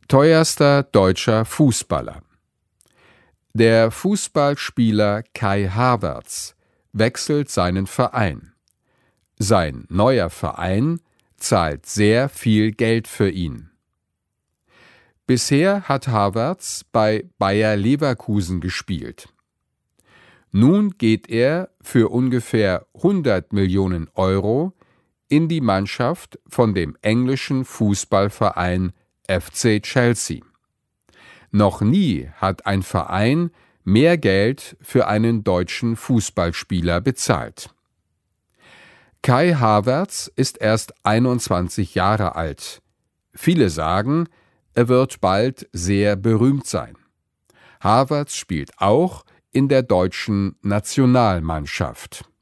Teuerster deutscher Fußballer. Der Fußballspieler Kai Havertz wechselt seinen Verein. Sein neuer Verein zahlt sehr viel Geld für ihn. Bisher hat Havertz bei Bayer Leverkusen gespielt. Nun geht er für ungefähr 100 Millionen Euro in die Mannschaft von dem englischen Fußballverein FC Chelsea. Noch nie hat ein Verein mehr Geld für einen deutschen Fußballspieler bezahlt. Kai Havertz ist erst 21 Jahre alt. Viele sagen, er wird bald sehr berühmt sein. Havertz spielt auch in der deutschen Nationalmannschaft.